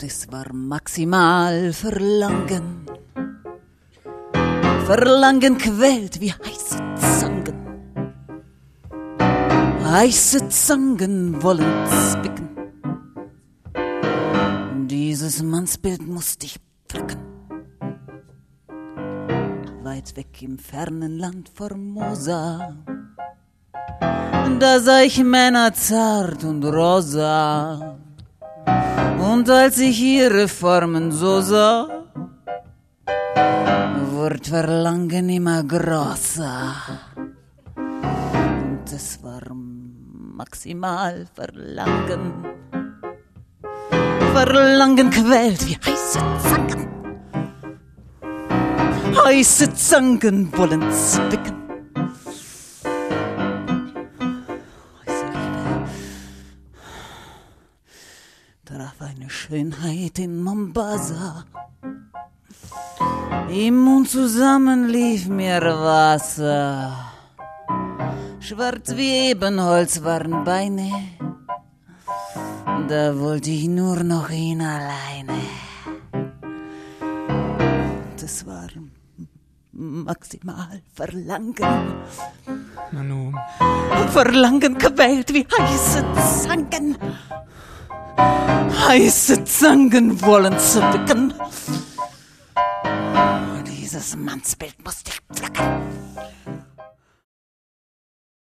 Das war maximal Verlangen. Verlangen quält wie heiße Zangen. Heiße Zangen wollen zwicken. Dieses Mannsbild musste ich pflücken. Weit weg im fernen Land Formosa, da sah ich Männer zart und rosa. Und als ich ihre Formen so sah, wurde Verlangen immer größer. Und es war maximal Verlangen. Verlangen quält wie heiße Zangen. Heiße Zangen wollen zwicken. Heiße Liebe traf eine Schönheit in Mombasa. Im Mund zusammen lief mir Wasser. Schwarz wie Ebenholz waren Beine. Da wollte ich nur noch ihn alleine. Das war maximal Verlangen. Nanu. Verlangen quält wie heiße Zangen. Heiße Zangen wollen zwicken. Dieses Mannsbild musste ich pflücken.